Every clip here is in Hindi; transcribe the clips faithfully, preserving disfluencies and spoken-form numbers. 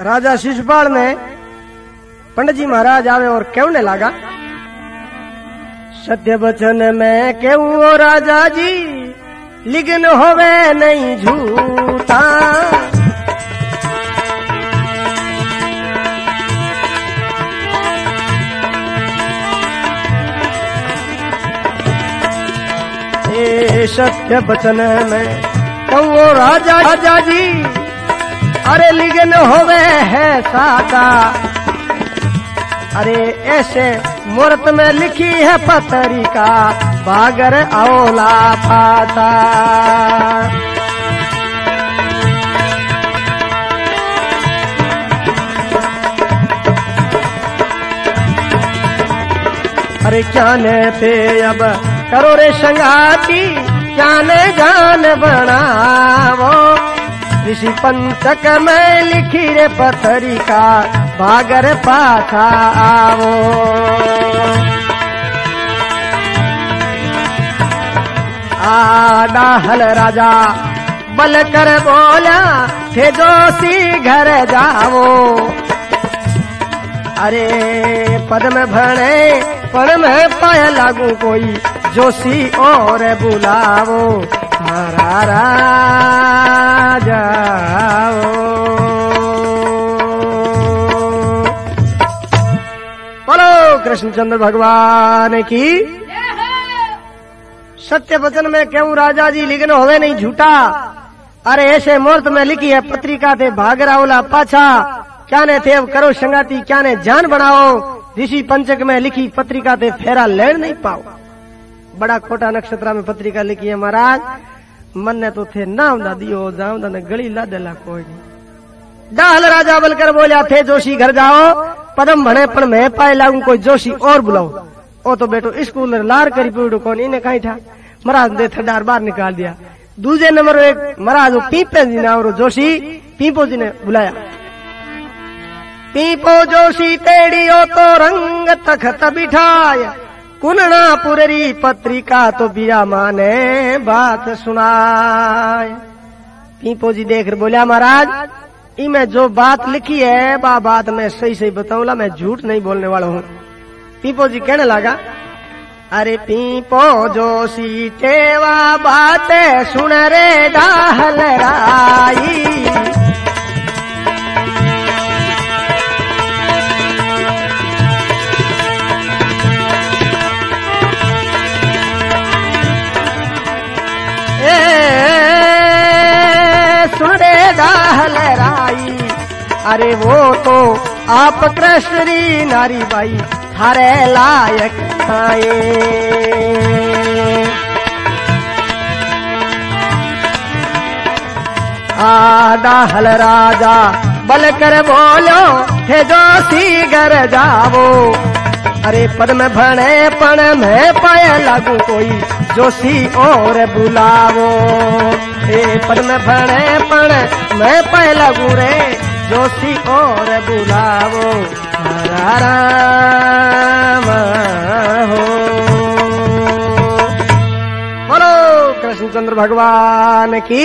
राजा शिशुपाल ने पंडित जी महाराज आवे और कहने लगा, सत्य वचन में केहू राजा जी, लिगन होवे नहीं झूठा। ए सत्य वचन में केहू राजा राजा जी, अरे लिगन होवे है साका। अरे ऐसे मूर्त में लिखी है पत्रिका, बागर औला पाता। अरे क्या ने पे अब करो रे संगाती, क्या ने जान बनावो। ऋषि पंचक में लिखी रे पत्रिका, भागर पाछा आवो। आडा हल राजा बल कर बोला, थे जोशी घर जावो। अरे पद में भणे पण में पाया लागू कोई, जोशी और बुलावो। हरा राजा बोलो कृष्णचंद्र भगवान की। सत्य वचन में क्यों राजा जी, लिखन होवे नहीं झूठा। अरे ऐसे मुहूर्त में लिखी है पत्रिका, थे भागरावला पाछा। क्या ने थे अब करो संगाती, क्या ने जान बनाओ। ऋषि पंचक में लिखी पत्रिका थे फेरा लेन नहीं पाओ। बड़ा खोटा नक्षत्र में पत्रिका लिखी है महाराज, मन ने तो थे नाम दा दियो जाऊं दा गली ला देला कोई नहीं। डाहल राजा बलकर बोलिया, थे जोशी घर जाओ, पदम भणे पण मैं पाए लागू कोई जोशी और बुलाओ। ओ तो बेटो स्कूल लार करी पीड़ो कौन, इन्हें कहीं था महाराज दे थडार बाहर निकाल दिया। दूसरे नंबर एक महाराज पीपे जी ने और जोशी पीपो जी ने बुलाया। पीपो जोशी तेड़ियो तो रंग तखत बिठाया, कुनना पुररी पत्रिका तो बिया माने बात सुनाए। पीपो जी देख बोलिया, महाराज इमें जो बात लिखी है बा बात मैं सही सही बताऊंगा, मैं झूठ नहीं बोलने वाला हूँ। पीपो जी कहने लगा, अरे पीपो जोशी टेवा बातें सुन रे डाहल राई। लहराई, अरे वो तो आप कृष्ण नारी बाई थारे लायक आए। आडा हल राजा बल कर बोलो, थे जोशी घर जावो। अरे पद में भणे पण में पाया लागू कोई, जोशी और बुलावो। ए पद में भणे पण मैं पाया लागू रे, जोशी और बुलावो। हरा राम हो बोलो कृष्णचंद्र भगवान की।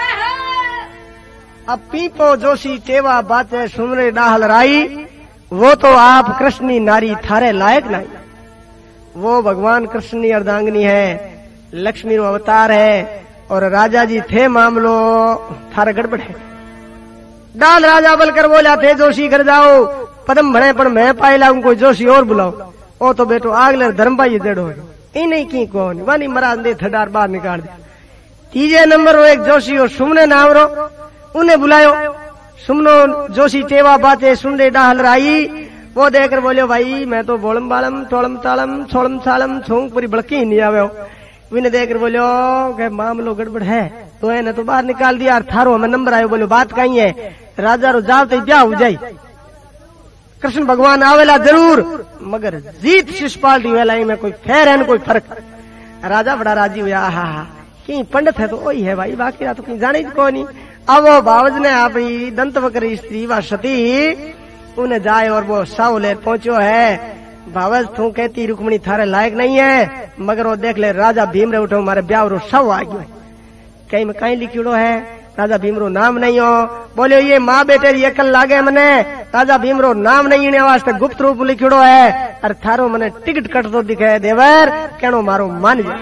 अब पीपो जोशी टेवा बातें सुन रे डाहल राई, वो तो आप कृष्णी नारी थारे लायक नहीं। वो भगवान कृष्ण की अर्धांगिनी है, लक्ष्मी रो अवतार है, और राजा जी थे मामलो थारा गड़बड़ है। डाल राजा बलकर बोला, थे जोशी घर जाओ, पदम भणे पर मैं पाए लाऊं कोई जोशी और बुलाओ। ओ तो बेटो आगले धर्मभाई जेड़ो है, इन्हीं की कौन वानी महाराज ने थडार बाहर निकाल दिया। तीजे नंबर वो एक जोशी और सुमने नाम रो, उन्हें बुलायो। सुमनो जोशी टेवा बातें सुन दे डाहल राई। वो देखकर बोलियो, भाई मैं तो बोलम बालम टोलम तालम छोड़म छालम छोंग पूरी बड़की नहीं आवे। विने देखकर बोलियो कि मामलो गड़बड़ है, तो इन्हें तो बाहर निकाल दिया। थारो हमें नंबर आयो, बोलो बात कहीं है, राजा रो जाव तो ब्याह हो जाई। कृष्ण भगवान आवेला जरूर, मगर जीत शिशुपाल दी वेला में कोई फेर है न कोई फर्क। राजा बड़ा राजी हुआ, हा हा कि पंडित है तो वही है भाई, बाकी तो कहीं जाने को नहीं। अब वो बावज ने आप दंत वक्र स्त्री व सती उन्हें जाए और वो साव ले पहुंचो है। बावज तू कहती रुक्मणी थारे लायक नहीं है, मगर वो देख ले राजा भीम रे उठो मारे ब्याह रो सव आ गयो। कहीं में कहीं लिखियो है, राजा भीमरो नाम नहीं हो। बोलियो ये माँ बेटे री अकल लागे मने, राजा भीमरो नाम नहीं इने वास्ते गुप्त रूप लिखिड़ो है और थारो मने टिकट कटतो दिखे देवर कहनो मारो मान जा।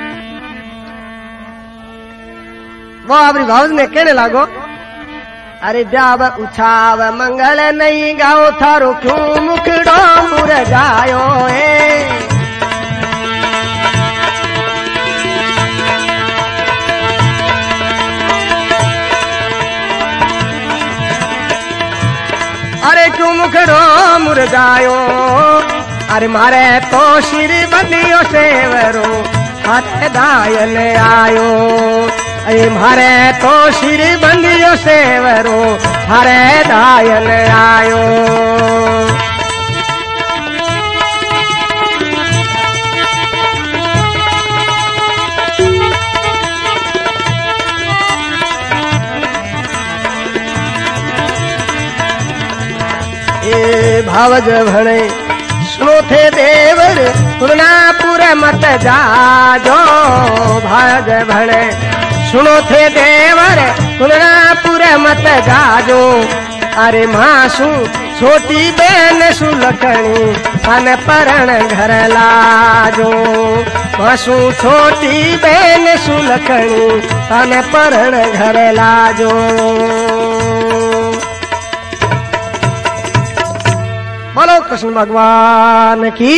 वो आपरी भावज ने कहने लागो अरे ब्याव उछाव मंगल नहीं गाओ थारो क्यों मुखड़ो मुरझायो है। अरे क्यों मुखड़ो मुरझायो, अरे मारे तो सिर बंदियो सेवरो हाथ दायल आयो। अरे मारे तो सिर बंदियो सेवरो हारे दायल आयो। ए भावज भणे सुनो थे देवर कुलनापुर मत जाजो। भावज भणे सुनो थे देवर कुलनापुर मत जाजो। अरे मासू छोटी बहन सुलखणी तन परण घर लाजो। मासू छोटी बहन सुलखणी तन परण घर लाजो। बोलो कृष्ण भगवान की।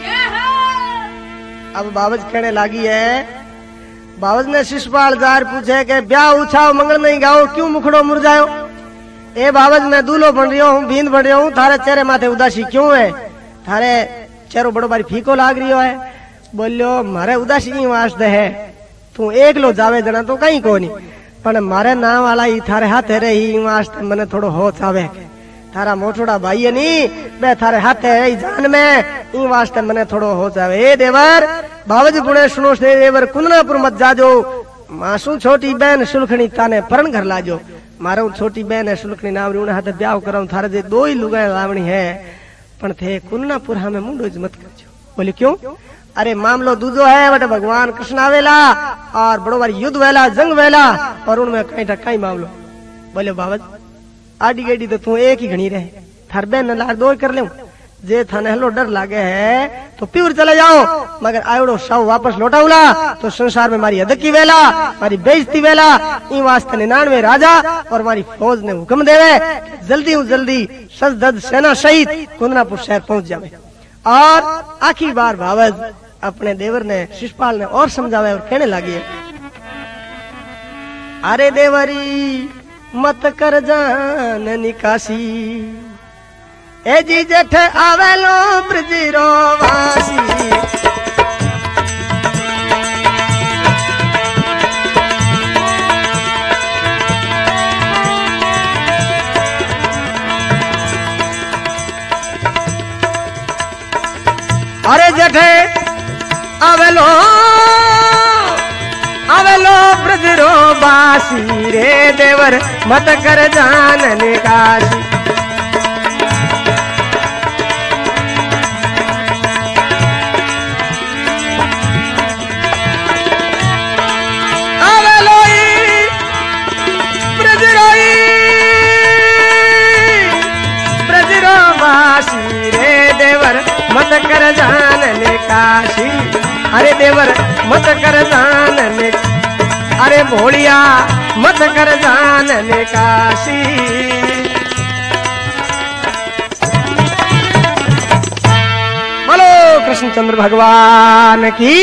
अब बाबज कहने लगी है, बाबज ने शिषपाल जार पूछे कि ब्याह उछाओ मंगल नहीं गाओ क्यों मुखड़ो मुरझायो। ए बाबज मैं दूल्हो बन रही हूँ, बींद बन रही हूँ, थारे चेहरे माथे उदासी क्यों है, थारे चेहरो बड़ो बारी फीको लाग रही है। बोलियो मारे उदासी ही वास्ते है, तू एक लो जावे जना तो कहीं को नहीं, पर मारे नाम वाला ही थारे हाथ है ही वास्ते मने थोड़ो होश आवे। थारा मोटोड़ा भाई है नी बे थारे हाथ है जान में इन वास्ते मने थोड़ो हो जावे। ए देवर बावज गुणे सुनो से देवर कुंदनापुर मत जाजो। मासू छोटी बहन सुलखणी ताने परण घर लाजो। मारो छोटी बहन है सुलखणी नावरी उन्हें हाथ ब्याह कराऊं, थारे जे दो ही लुगाई लावणी है पण थे कुंदनापुर हमें मुंडो ज मत करजो। बोले क्यों? अरे मामलो दूजो है बटे भगवान कृष्ण आवेला और बड़ो बार युद्ध वेला जंग वेला और उनमें कहीं कहीं मामलो। बोले बावज आडी गेडी तो तू एक ही घनी रहे, थार बहन लार दो कर ले जे थाने हलो डर लागे है तो प्यूर चले जाओ, मगर आवड़ो साव वापस लौटाऊला तो संसार में मारी अदकी वेला मारी बेइज्जती वेला। इन वास्ते निन्यानवे राजा और मारी फौज ने हुक्म देवे जल्दी हूँ जल्दी सजदद सेना सहित कुंदनापुर शहर पहुंच जावे। और आखिरी बार भावज अपने देवर ने शिषपाल ने और समझावे और कहने लगी, अरे देवरी मत कर जान निकासी, ए जी जेठ आवेलो ब्रजरो वासी। अरे जेठे आवेलो आवेलो ब्रजरो बासी रे देवर मत कर जान निकासी। मत कर जान निकासी, अरे देवर मत कर जान ने, अरे भोलिया मत कर जान निकासी। बोलो कृष्णचंद्र भगवान की।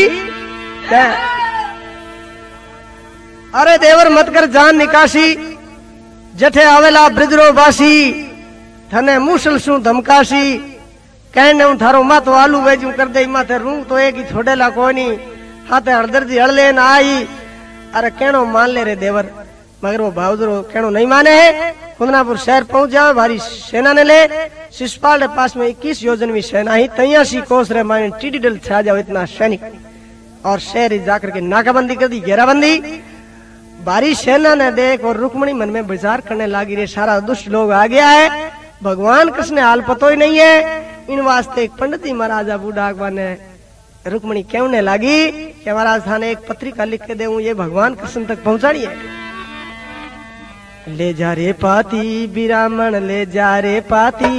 अरे देवर मत कर जान निकासी, जठे आवेला ब्रजरो बासी थने मूसल सु धमकासी। कहने हूं थारो मत आलू वेजू कर दे माथे रू तो एक ही छोड़ेला कोई नहीं, हाथे हरदर जी हड़ले ना आई। अरे कहनो मान ले रे देवर, मगर वो भावजरो कहनो नहीं माने है। कुंदनापुर शहर पहुंच जाओ, भारी सेना ने ले। शिषपाल के पास में इक्कीस योजनवी सेना ही, तैयासी कोस रे माने टीडी डल छा जाओ इतना सैनिक, और शहर जाकर के नाकाबंदी कर दी, घेराबंदी। भारी सेना ने देख और रुक्मणी मन में विचार करने लगी, रे सारा दुष्ट लोग आ गया है, भगवान कृष्ण हाल पतो ही नहीं है। इन वास्ते एक पंडित जी महाराजा बूढ़ा ने रुक्मणी कहने लगी कि महाराज थाने एक पत्रिका लिख के दे, ये भगवान कृष्ण तक पहुंचानी है। ले जा रे पाती बिरामण ले जा रे पाती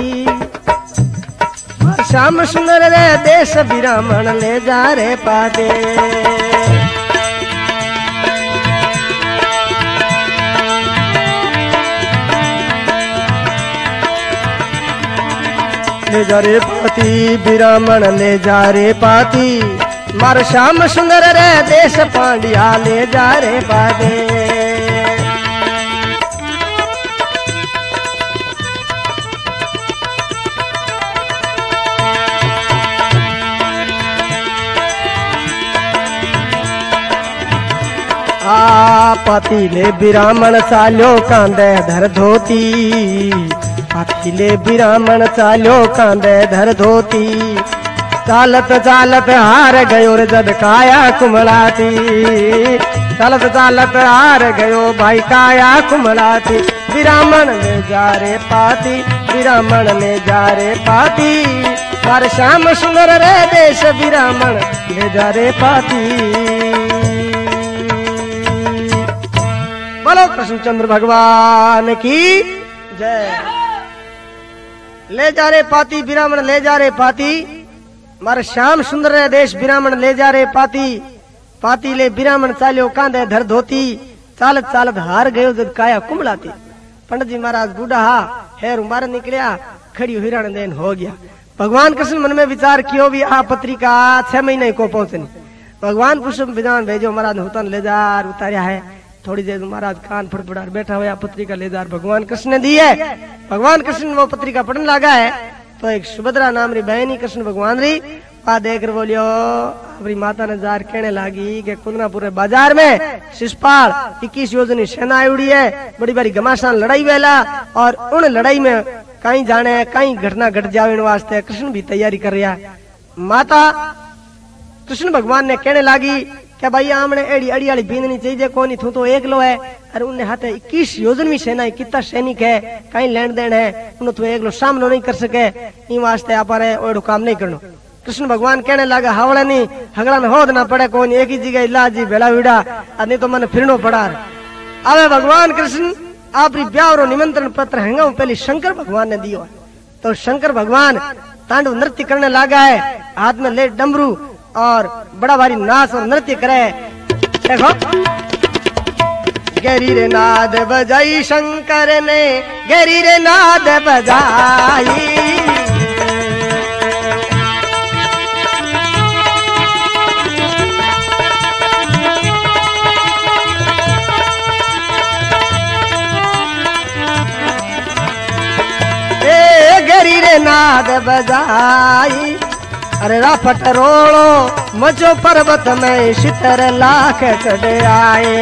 श्याम सुंदर रे देश बिरामण ले जा रे पाती ले जा रे पाती बिरामण ले जा रे पाती मार श्याम सुंदर रे देश पांड्या ले जा रे पाती आ पाती ले बिरामण चाल्यो कांदे धर धोती पाती ले बिरामण चाल्यो कांदे धर धोती चालत चालत हार गयो रे जद काया कुमलाती चालत चालत हार गयो भाई काया कुमलाती बिरामण ले जा रे पाती बिरामण ले जा रे पाती मार श्याम सुंदर रे देश बिरामण ले जा रे पाती बोलो कृष्णचंद्र भगवान की जय। ले जा रे पाती बिरामण ले जा रे पाती मारे श्याम सुंदर रे देश बिरामण ले जा रे पाती पाती ले बिरामण चाल्यो कांदे धर धोती चालत चालत हार गयो जद काया कुमलाती पंडित जी महाराज बूढ़ा हा हेर उमार निकलिया खड़ी हिरण देन हो गया। भगवान कृष्ण मन में विचार कियो भी आ पत्रिका छह महीने को पहुंचनी भगवान पुष्प विधान भेजो महाराज हुतन ले जा उतारिया है थोड़ी देर महाराज कान फड़फड़ा बैठा हुआ पत्रिका ले जा भगवान कृष्ण ने दी है। भगवान कृष्ण वो पत्रिका पढ़ने लगा है तो एक सुभद्रा नाम री बहनी कृष्ण भगवान री आ देख कर बोलियो अपनी माता ने जार कहने लगी कि कुंदनापुर बाजार में शिषपाल इक्कीस योजनी सेना उड़ी है बड़ी बड़ी घमासान लड़ाई वेला और उन लड़ाई में कहीं जाने कहीं घटना घट जावे वास्ते कृष्ण भी तैयारी कर रहा है। माता कृष्ण भगवान ने कहने लगी कि भाई आमने एड़ी अड़ी वाली बींदनी चाहिए कोनी तू तो एक लो है और उन्हें हाथे इक्कीस योजनवी सेना कितना सैनिक है कहीं लेन देन है उन्हें तू एक लो सामनो नहीं कर सके इन वास्ते आप ओडो काम नहीं करनो। कृष्ण भगवान कहने लगा हावड़ा नहीं हगड़ा में होद ना पड़े कौन एक ही जगह इलाज जी बेड़ा विड़ा नहीं तो मन फिरनो पड़ा। अबे भगवान कृष्ण आपरी ब्याह निमंत्रण पत्र हैंगा पहले शंकर भगवान ने दियो तो शंकर भगवान तांडव नृत्य करने लगा है हाथ में ले डमरू और बड़ा भारी नाच और नृत्य करे। देखो गहरी रे नाद बजाई शंकर ने गहरी रे नाद बजाई ए गहरी रे नाद बजाई अरे राफट रोड़ो मजो पर्वत में सितर लाख चढ़ आए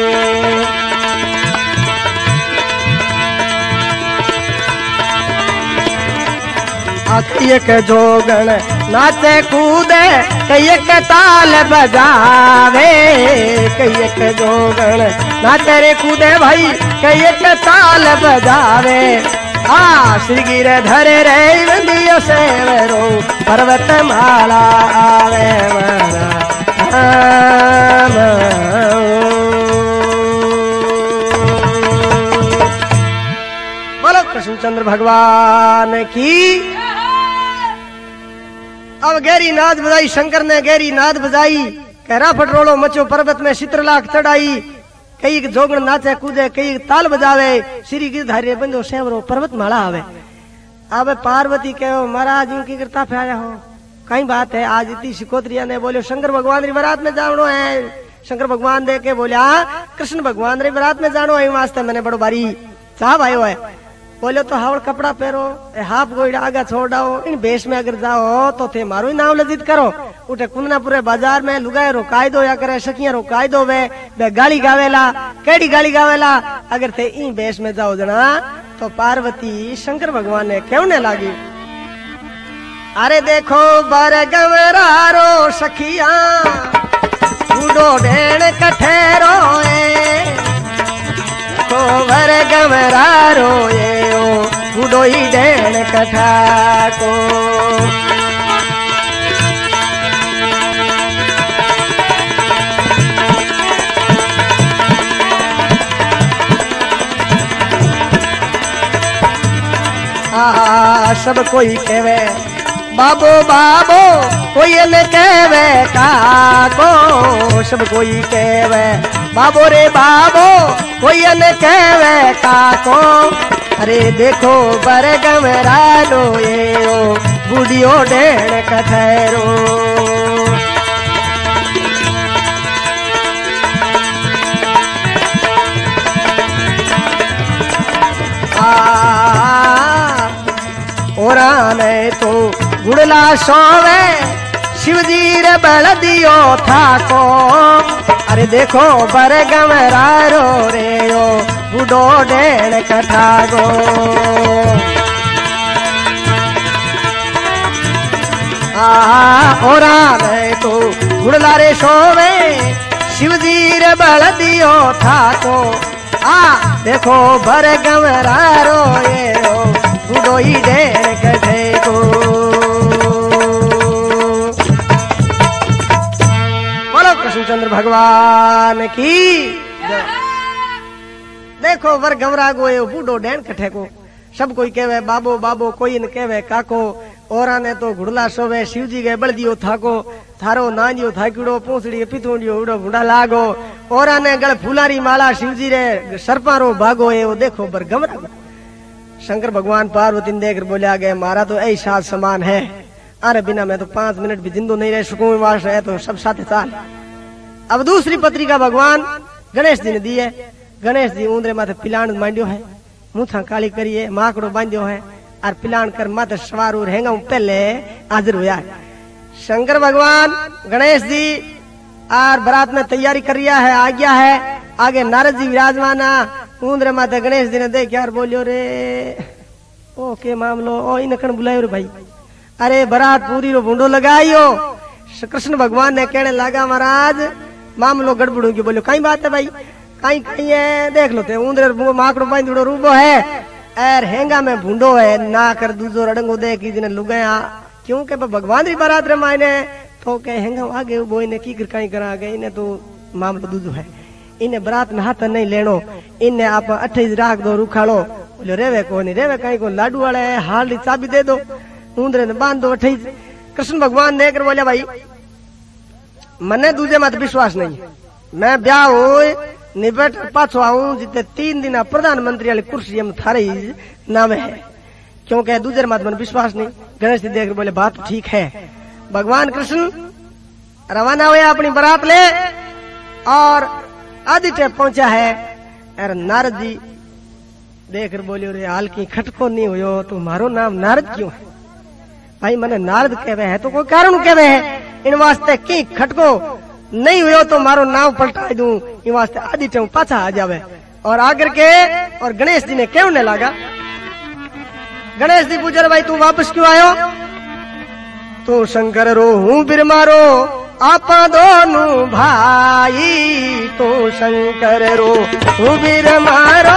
एक जोगण नाचे कूदे कई एक ताल बजावे कई एक जोगण नाचे रे कूदे भाई कई एक ताल बजावे आ श्री गिर धरे रे वंदियो सेवरो पर्वत माला आवे बोलो कृष्णचंद्र भगवान की। अब गहरी नाद बजाई शंकर ने गहरी नाद बजाई कहरा फटरोलो मचो पर्वत में चित्रलाख चढ़ाई कई जोगण नाचे कूदे कई ताल बजावे श्री गिरधारी बंदो सेवरो पर्वत माला आवे। अब पार्वती कहो महाराज यूं की करता फैया हो कई बात है आज इतनी शिकोत्रिया ने बोलो शंकर भगवान री बारात में जानो है शंकर भगवान दे के बोलिया कृष्ण भगवान री बारात में जानो है वास्ते मैंने बड़ो बारी चाह आयो है बोलो तो हावड़ कपड़ा पहरो हाफ गोइड आगा छोड़ाओ इन बेस में अगर जाओ तो थे मारो ही नाम लजित करो उठे कुंदनापुरे बाजार में लुगाए रो कायदो या करे सखिया रो कायदो वे बे गाली गावेला केड़ी गाली गावेला अगर थे इन बेस में जाओ जना तो पार्वती शंकर भगवान ने कहने लगी अरे देखो बर गवरारो सखिया बूढ़ो ढेण कठेरो को बर गवरारो ये ओ बूढ़ो ही ढेण कठा को सब कोई कहवे बाबो बाबो, कोई न कहवे काको, सब कोई कहवे बाबो रे बाबो, कोई न कहवे काको। अरे देखो बरगम रालो ये ओ बूढ़ियो डेण कठैरो। ओरा ने तो गुड़ला सोवे शिवजी रे बल दियो थाको। अरे देखो बरगम रारो रे ओ बूढ़ो डेण कठागो। आ ओरा ने तो गुड़ला रे सोवे शिवजी रे बल दियो थाको। आ देखो बरगम रारो ये ओ बूढ़ो ही डेण कठेगो। बोलो कृष्णचंद्र भगवान की। देखो वर गमरा गो यो बूढ़ो डेण कठे को। सब कोई कहवे बाबो बाबो, कोई न कहवे काको। औरा ने तो घुड़ला सोवे शिवजी के बल दियो थाको। थारो नानियो थाकड़ो पूंछड़ी पिथोड़ियो उड़ो भूडा लागो। औरा ने गल फूलारी माला शिवजी रे सरपारो भागो। ये वो देखो वर गमरा गो। शंकर भगवान पार्वती ने देखकर बोलिया गए मारा तो ऐ साथ समान है। अरे बिना मैं तो पांच मिनट भी जिंदो नहीं रह सकूं। वास है तो सब साथ चाल। अब दूसरी पत्रिका भगवान गणेश जी ने दी है। गणेश जी ऊंदरे माथे पिलाण मांडियो है, मुथा काली करिए, माकड़ो बांधियो है और पिलाण कर माथे सवार और हेंगा पहले हाजिर हुआ है। शंकर भगवान गणेश जी और बारात में तैयारी कर रिया है, आ गया है। आगे नारद जी विराजमान ऊंदरे माथे गणेश जी ने देख यार बोलियो रे ओ के मामलो ओ इन कण बुलायो रे भाई। अरे बारात पूरी रो भूंडो लगाइयो। कृष्ण भगवान ने कहने लगा महाराज मामलो गड़बड़ की। बोलो कई बात है भाई, कई कई है देख लो ते ऊंदरे माकड़ो बांधड़ो रूबो है एर हेंगा में भूंडो है ना कर दूजो रडंगो दे की जिने लुगाया क्योंकि भगवान री बारात रे मायने तो के हेंगा आगे वो इने की कर कई करा गए इने तो मामलो दूजो है। इने बारात में हाथ नहीं लेनो, इने आप अट्ठाईस राख दो रुखाड़ो। बोलो रेवे को नहीं रेवे कहीं को लाडू वाला है हाल री चाबी दे दो ऊंदरे ने बांध दो अट्ठाईस। कृष्ण भगवान ने कर बोले भाई मने दूजे मत विश्वास नहीं, मैं ब्याह हो निबट पाछो आऊं जिते तीन दिन प्रधानमंत्री वाली कुर्सी हम थारे नाम है क्योंकि दूसरे मत मन विश्वास नहीं। गणेश जी देख बोले बात ठीक है। भगवान कृष्ण रवाना हुए अपनी बारात ले और आदित्य पहुंचा है। अरे नारद जी देख बोलियो रे हाल की खटको नहीं हुयो तो मारो नाम नारद क्यों है भाई? मने नारद कहवे है तो कोई कारण कहवे है। इन वास्ते की खटको नहीं हुयो तो मारो नाम पलटा दूं इन वास्ते आदित्य पाछा आ जावे। और आकर के और गणेश जी ने कहने लगा। गणेश जी पूछे भाई तू वापस क्यों आयो? तू शंकर रो हूं फिर मारो आपा दोनों भाई। तू शंकर रो हूं फिर मारो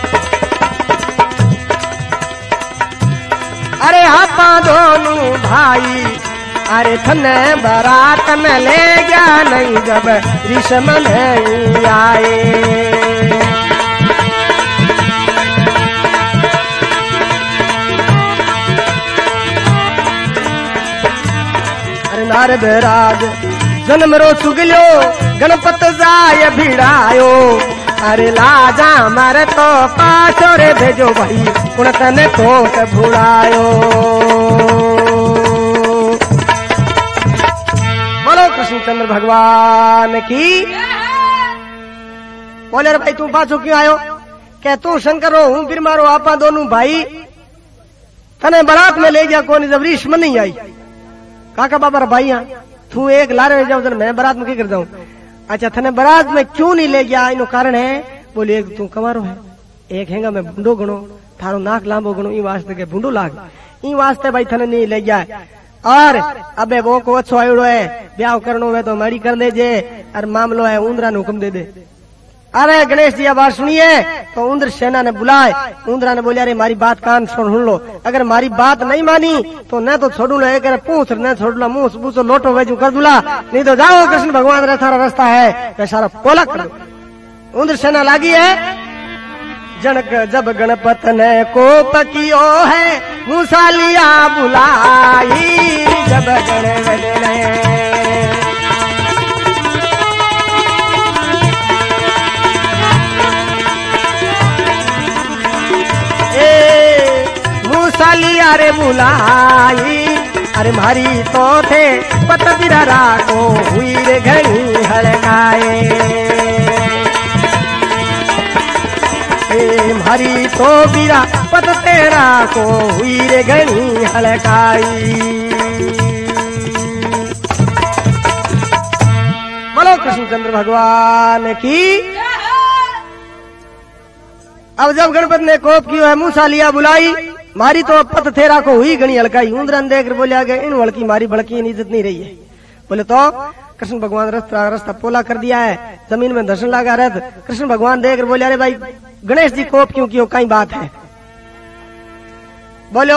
अरे आपा दोनों भाई। अरे थने बारात में ले गया नहीं जब ऋषम नहीं आए। अरे नारद राज जन्म रो सुगलो गणपत जाय भिड़ायो। अरे लाजा मारे तो पाछो रे भेजो भाई कुण तने कोट भुड़ायो। कृष्णचंद्र भगवान की। बोले रे भाई तू पाछो क्यों आयो? क्या तू शंकर हो हूं फिर मारो आपा दोनों भाई। तने बारात में ले गया कौन जब रीश में नहीं आई काका बाबा भाई तू एक लारे जाओ जन मैं बारात में क्या कर जाऊं? अच्छा थने बारात में क्यों नहीं ले गया? इनो कारण है। बोले एक तू कमारो है, एक हेंगा में भूडो गणो, थारो नाक लांबो गणो ई वास्ते के भूडो लाग ई वास्ते भाई थने नहीं ले गया। और अबे वो को अच्छो आयोड़ो है ब्याह करनो है तो मारी कर दे जे और मामलो है उंदरा ने हुक्म दे दे। अरे गणेश जी बात सुनिए तो उंदर सेना ने बुलाए। उंदरा ने बोलिया अरे मारी बात कान सुन लो, अगर मारी बात नहीं मानी तो न तो छोड़ू ले कर पूछ न छोड़ू मुंह बूसो लोटो वेजू कर दूला, नहीं तो जाओ कृष्ण भगवान रे थारा रास्ता है वे सारा पोला कर दो। उंदर सेना लागी है जनक जब गणपत ने कोप कियो है मूसा लिया बुलाई जब गणपत ने ए मूसा लिया रे बुलाई अरे मारी तो थे पत बिरा को हुई रे घनी हड़काए हरी तो बीरा पत तेरा को हुई रे घनी हलकाई। बोलो कृष्णचंद्र भगवान की। अब जब गणपति ने कोप किया है मूसा लिया बुलाई मारी तो पत तेरा को हुई घनी हलकाई। उंदरन देख बोलिया गए इन वड़की मारी बड़की इज्जत नहीं रही है। बोले तो कृष्ण भगवान रास्ता रास्ता पोला कर दिया है जमीन में दर्शन लगा रहे। कृष्ण भगवान देख बोले अरे भाई गणेश जी कोप क्यों क्यों कई बात है। बोलो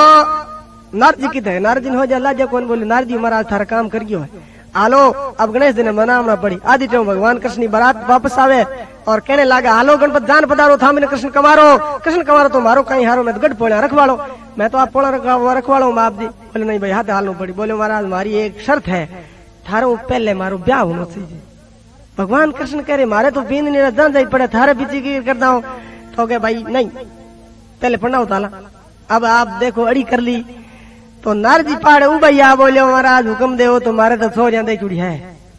नारद जी की थे नारद जी हो जा अल्लाह जी कौन बोले नारद जी महाराज थारा काम कर गयो है आलो अब गणेश जी ने मनावना पड़ी। आदि टाइम भगवान कृष्ण बारात वापस आवे और कहने लगा हालो गणपत जान पधारो था मैंने कृष्ण कमारो कृष्ण कमारो तो मारो कहीं हारो मैं तो गढ़ पोला रखवालो मैं तो आप पोला रखवालो आप जी। बोले नहीं भाई हाथ हालनो पड़ी। बोले महाराज हमारी एक शर्त है थारो पहले मारो ब्याह होना चाहिए। भगवान कृष्ण कह रहे मारे तो बींद नहीं जान जाई पड़े थारे पीछे की करता हूँ तो क्या भाई नहीं पहले पढ़ना होता। अब आप देखो अड़ी कर ली तो नारद जी पहाड़ उबैया बोले महाराज हुक्म दे तो मारे तो सो जाते चुड़ी है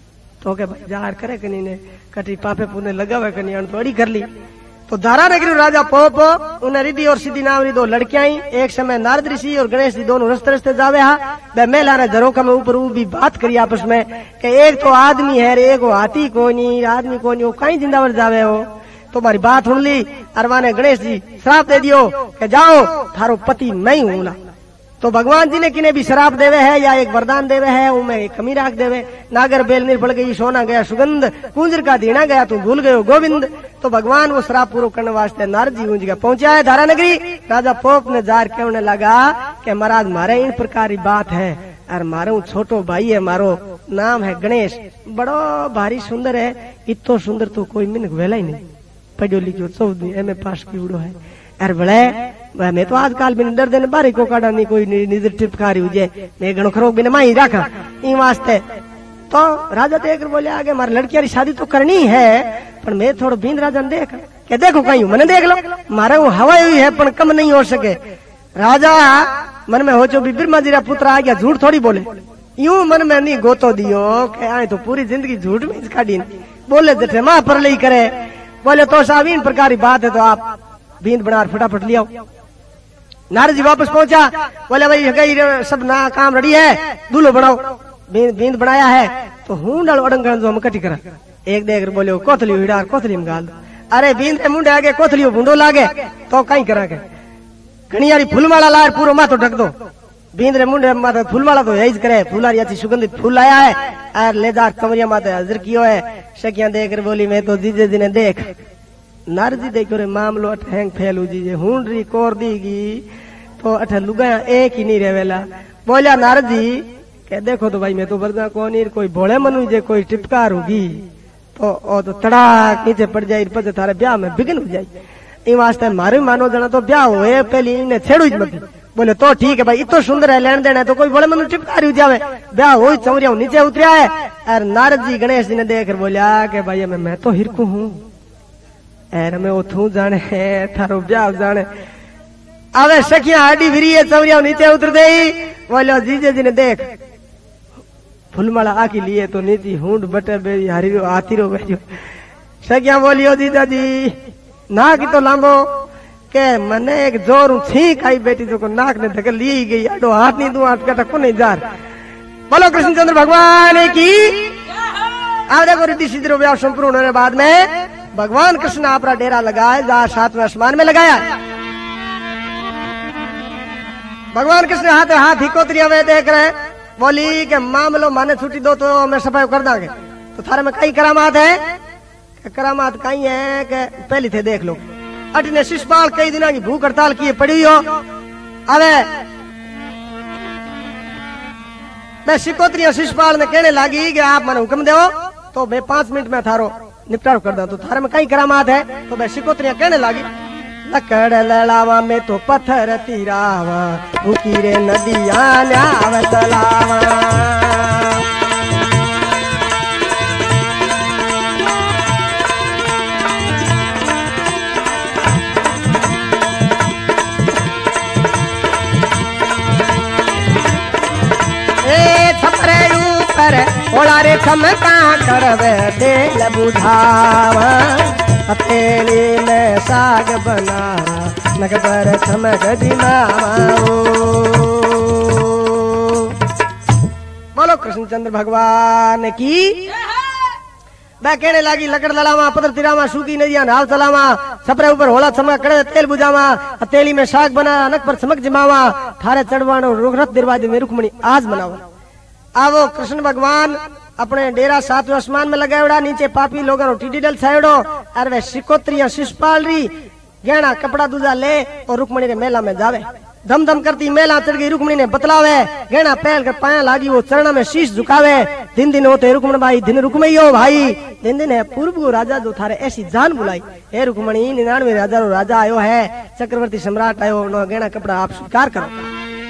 तो क्या भाई जार करे कनी ने कटी पापे पुने लगावे कनी तो अड़ी कर ली। तो धारा नगरी राजा पोप उन्हें रिद्धि और सिद्धि नाम री दो लड़कियां एक समय नारद ऋषि और गणेश जी दोनों रस्ते रस्ते जावे हा वे मेला ने झरोखा में ऊपर भी बात करी आपस में कि एक तो आदमी है एक वो हाथी कोनी आदमी कोनी वो कहीं जिंदावर जावे हो। तो हमारी बात सुन ली अरवाने गणेश जी श्राप दे दियो कि जाओ थारो पति मैं ही हूँ। तो भगवान जी ने किने भी शराब देवे है या एक वरदान देवे है उनमें एक कमी राख देवे। नागर बेल निर्फल गई सोना गया सुगंध कुंजर का दीना गया तू भूल गयो गोविंद। तो भगवान वो शराब पूरा करने वास्ते नारद जी जगह पहुंचा है धारा नगरी। राजा पोप ने जार कहने लगा कि महाराज मारे इन प्रकार की बात है और मारो छोटो भाई है मारो नाम है गणेश बड़ो भारी सुंदर है इतो सुंदर तो कोई मिनक वेला ही नहीं पढ़ो लिखो चौदह एम ए पास की उड़ो है अरे बड़े मैं तो आजकल बिन डर देने बारी को काटा नहीं कोई निधर टिपकारी हुए मैं घणो खरो बिन माई रखा इन वास्ते। तो राजा देख बोले आगे मारी लड़कियां की शादी तो करनी है पर मैं थोड़ा बींद राजा ने देख के देखो कहीं मैंने देख लो मारे वो हवा हुई है पर कम नहीं हो सके। राजा मन में हो चो भी बिरमा जी रा पुत्र आ गया झूठ थोड़ी बोले यूं मन में नहीं गोतो दियो के आए तो पूरी जिंदगी झूठ में काटी बोले जेठे माँ पर ले करे। बोले तो सावीन प्रकार की बात है तो आप बींद बना फटाफट लिया। नारद जी वापस पहुंचा बोले भाई गई सब ना काम रेडी है दूल्हो बनाओ बींद बींद बनाया है तो हूं डालो अड़ंगण जो हम कटी करा एक देख बोले कोथली हिडार कोथली में गाल दो अरे बींद के मुंडे आगे कोथली भूडो लागे तो कहीं करा के घणियारी फूलमाला लार पूरा माथो ढक दो बींद रे मुंडे माथे फूलमाला तो यही करे फूलारी अच्छी सुगंधित फूल आया है और लेदार कमरिया माथे हाजिर कियो है। शकिया देख बोली मैं तो जीजे जी ने देख नारद जी देखो रे मामलो अठ हैंग फैलू जी हुंडरी कोर दीगी तो अठ लुगाया एक ही नहीं रेवेला। बोलिया नारद जी के देखो तो भाई मैं तो बरदा कोनी कोई भोले मनु जे कोई टिपकार होगी तो ओ तो तड़ाक नीचे पड़ जाए पचे थारे ब्याह में बिगन हो जाए इन वास्ते मारे मानो जना तो ब्याह होए पहली इन्हें छेड़ू ही मत। बोले तो ठीक है भाई इतो सुंदर है लेन देना है तो कोई भोले मनु टिपकार हो जावे ब्याह हो चौरिया नीचे उतरिया है। और नारद जी गणेश जी ने देखकर बोलिया के भाई मैं मैं तो हिरकू हूँ एर में उठू जाने थारो ब्याह जाने अवे सखिया आडी फिरी है चौरिया नीचे उतर दे। बोलो जीजे जी ने देख फुलमाला आकी लिए तो नीति हुंड बटे बेरी हरीरो आतीरो बेजो। सखिया बोलियो जीजा जी ना की तो लांबो के मने एक जोर छींक आई बेटी जो को नाक ने धके ली गई अडो हाथ नहीं दू हाथ कटा को नहीं जार। बोलो कृष्णचंद्र भगवान की। अब देखो रिद्धि सिद्धि ब्याह संपूर्ण होने बाद में भगवान कृष्ण अपना डेरा लगाया जहाँ सातवें आसमान में लगाया। भगवान कृष्ण हाथ हाथ हिकोतरी हुए देख रहे बोली के मामलो माने छुट्टी दो तो मैं सफाई कर दांगे। तो थारे में कई करामात है करामात कई है के पहली थे देख लो अट ने शिषपाल कई दिनों की भूख हड़ताल किए पड़ी हो। अबे मैं शिकोत्री शिषपाल ने कहने लगी कि आप मैंने हुक्म दो तो मैं पांच मिनट में थारो निपटारो कर दा। तो थारे में कई करामात है तो मैं शिकोत्री कहने लगी लकड़ लड़ावा में तो पत्थर तिरावा भूखी रे नदिया न्याव तलावा ओला रे चमका करवे तेल बुझावा हथेली में साग बना नग पर चमक दिमावा बोलो कृष्णचंद्र भगवान की। मैं कहने लगी लकड़ लड़ावा पत्थर तिरावा सूखी नदियां नाव चलावा छपरे ऊपर होला चमक कड़े तेल बुझावा हथेली में साग बना नग पर चमक जमावा थारे चढ़वानो रुखरत दरवाजे में रुक्मणी आज बनावा। आवो कृष्ण भगवान अपने डेरा सातवें आसमान में लगावड़ा नीचे पापी लोगों टीडी डल छायड़ो और वे शिकोत्रिया शिषपाल री गहना कपड़ा दूजा ले और रुक्मणी रे मेला में जावे धम धम करती मेला चढ़ गई रुक्मणी ने बतलावे गहना पहन कर पाया लागी वो चरणा में शीश झुकावे दिन दिन होते रुक्मण भाई दिन रुक्मई हो भाई दिन दिन है पूर्व राजा जो थारे ऐसी जान बुलाई हे रुक्मणी निन्यानवे राजा रो राजा आयो है चक्रवर्ती सम्राट आयो गहना कपड़ा आप स्वीकार करो।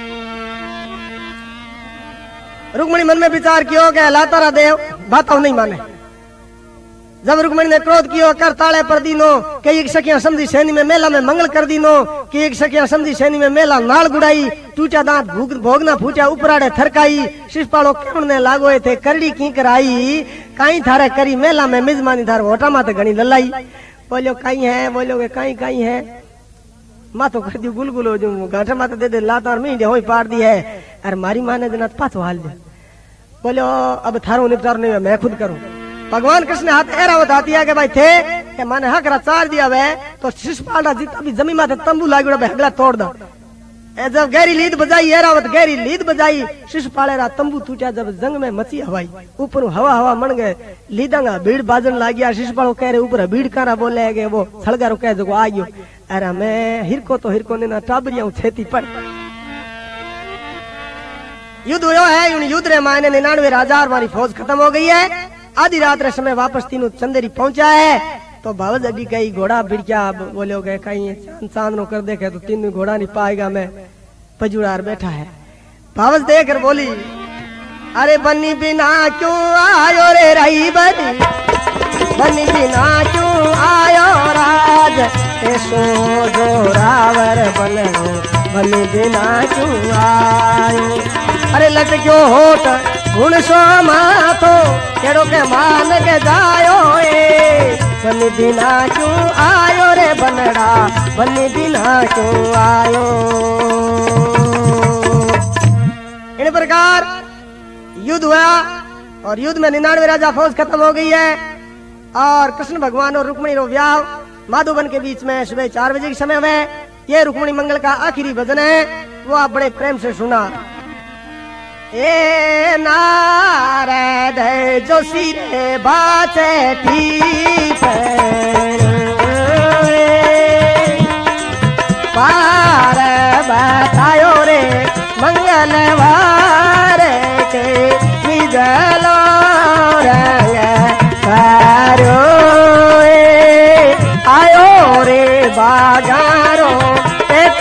रुक्मणी मन में विचार कियो कि लातारा देव बातों नहीं माने। जब रुक्मणी ने क्रोध कियो कर ताले पर दीनो कि एक सखिया समझी सैनी में मेला में मंगल कर दीनो कि एक सखिया समझी सैनी में मेला नाल गुड़ाई टूटा दांत भोगना फूटा उपराड़े थरकाई शिषपालो केवण ने लागोए थे करड़ी की कराई काई थारे करी मेला में मिजमानी थार होटा माते घणी ललाई बोलियो काई है बोलियो के काई काई है मातो कर दी गुलगुल हो जो गांठे माते दे दे लातार में होई पार दी है अरे मारी माँ ने दिन पाछो हाल दे बोलो अब थारो निपटार नहीं मैं खुद करूं। भगवान कृष्ण हाथ ऐरा बताती है कि भाई थे कि मैंने हक चार दिया वे तो शिषपाल जितना भी जमीन माथे तंबू लाग हगला तोड़ दो जब गहरी लीद बजाई ऐरावत गहरी लीद बजाई शिषपाल रा तंबू टूटा जब जंग में मची हवाई ऊपर हवा हवा मन गए लीदांगा भीड़ बाजन लाग गया शिषपाल कह रहे ऊपर भीड़ कारा बोले गए वो सड़गा रुके जो आ गयो अरे मैं हिरको तो हिरको ने ना टाबरिया छेती पड़ युद्ध हुआ है उन युद्ध रे मायने निन्यानवे राजा और हमारी फौज खत्म हो गई है आधी रात रे समय वापस तीनों चंदेरी पहुंचा है तो भावज अड्डी कई घोड़ा बिड़किया बोले गए कहीं चांद नो कर देखे तो तीनों घोड़ा नहीं पाएगा मैं पजुड़ार बैठा है भावज देख कर बोली अरे बन्नी बिना क्यों आयो रे रही बनी बन्नी बिना क्यों आयो राज ऐसो जो रावर बनो बन्नी बिना क्यों आयो अरे लटक्यो होट गुण सो माथो केड़ो के मान के जायो ए बन्नी बिना क्यों आयो रे बनड़ा बन्नी बिना क्यों आयो। इन प्रकार युद्ध हुआ और युद्ध में निन्यानवे राजा फौज खत्म हो गई है और कृष्ण भगवान और रुक्मणी रो व्याह माधुबन के बीच में सुबह चार बजे के समय में ये रुक्मणी मंगल का आखिरी भजन है वो आप बड़े प्रेम से सुना। ए नारद जो सिरे बाचे ठीक पार बतायो रे मंगलवार के निजलो रंग सारो आयो रे बाजारो एक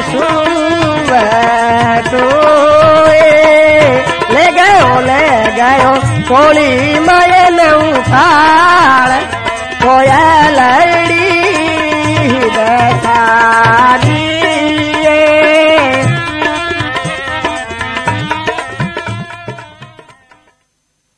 सुवटो ले गयो ले गयो कोली मय नऊ थाल कोयल